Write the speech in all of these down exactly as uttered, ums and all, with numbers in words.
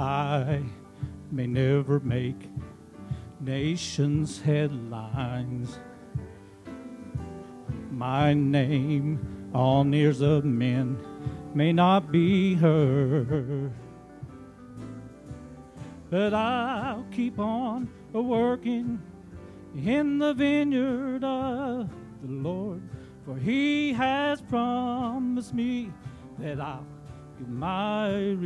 I may never make nations' headlines. My name on ears of men may not be heard, but I'll keep on working in the vineyard of the Lord, for He has promised me that I'll get my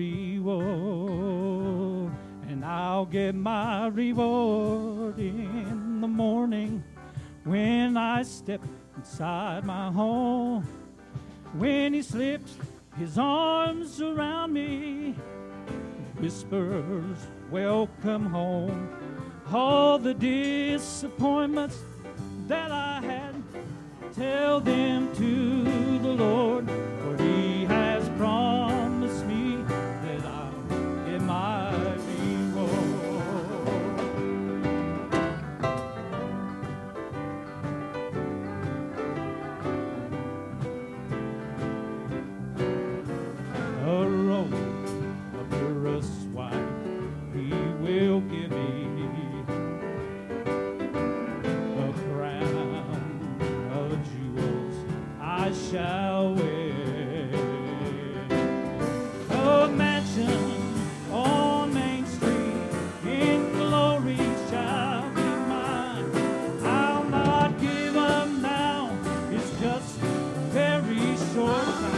reward, and I'll get my reward in the morning when I step inside my home, when He slips His arms around me, whispers, welcome home. All the disappointments that I had, tell them to the Lord, for He has promised me that I'll get my a robe of purest white He will give me, a crown of jewels I shall wear, a mansion on Main Street in glory shall be mine. I'll not give up now, it's just a very short time.